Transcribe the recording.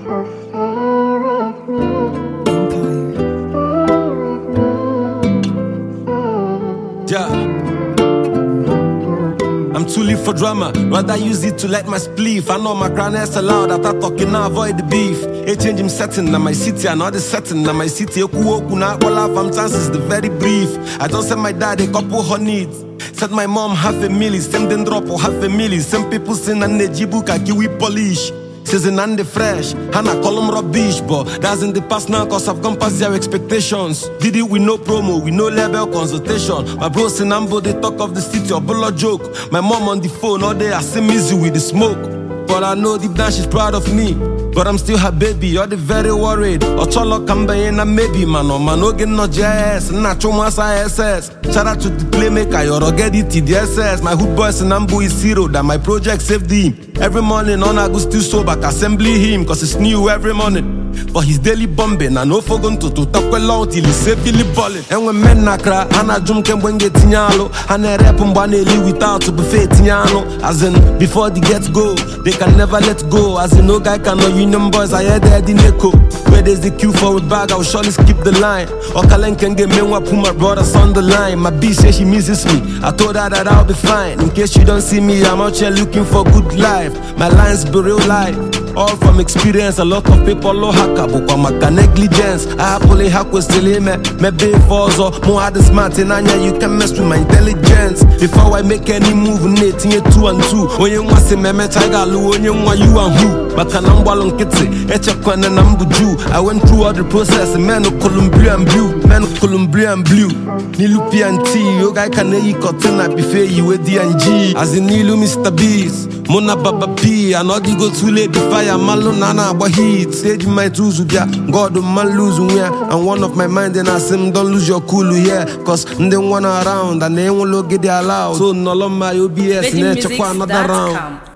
Yeah. I'm too live for drama, rather use it to light my spleef. I know my crown is allowed after talking, now avoid the beef. A change him setting, now my city, another setting, now my city. I'm chances the very brief. I don't send my dad a couple of needs. Said my mom $500,000, same then drop or $500,000. Some people sing and they jibuka kiwi polish. Season and the fresh, and I call them rubbish, but that's in the past now, cause I've gone past their expectations. Did it with no promo, with no label consultation. My bros in Ambo, they talk of the city, or bullet joke. My mom on the phone all day, I see easy with the smoke. But I know deep down she's proud of me. But I'm still her baby, you're the very worried. Ocholo Kambayena maybe, man, or man, again no JS, Nacho Masa SS. Shout out to the playmaker, you're already TDSS. My hood boys in Ambo is zero, that my project saved him. Every morning on I go still sober, assembly him, cause it's new every morning. For his daily bombing, and no forgon to talk well till he safely balling. And when men nakra, and I jump can when get tinyalo, and I rap on banely without to buffet tinyano. As in, before the get go, they can never let go. As in, no guy can know union boys, I heard that in echo. Where there's the queue for a bag, I'll surely skip the line. Or Kalen can get me one, put my brothers on the line. My B says she misses me, I told her that I'll be fine. In case you don't see me, I'm out here looking for good life. My lines be real life. All from experience, a lot of people low haka, but I'm a negligence. I happily hack with still me be falls or more hard smart in Anya, you can mess with my intelligence. Before I make any move, Nate, in 2 and 2. When you want to say, me tiger, when you want you and who. But can I'm ballon kitty, Echa and I'm Buju. I went through all the process, man of Columbia and blue, man of Columbia and blue. Nilupi and T, you guy can eat cotton, I prefer you with D&G. As in Nilu, Mr. Beast, Mona Baba P, and all you go too late to fire. Malonana, but heat, stage my tools with ya. God, man, lose where. And one of my mind, then I say, don't lose your cool here. Cause they want around and they won't look at their allowed. So, no, my OBS, and another round.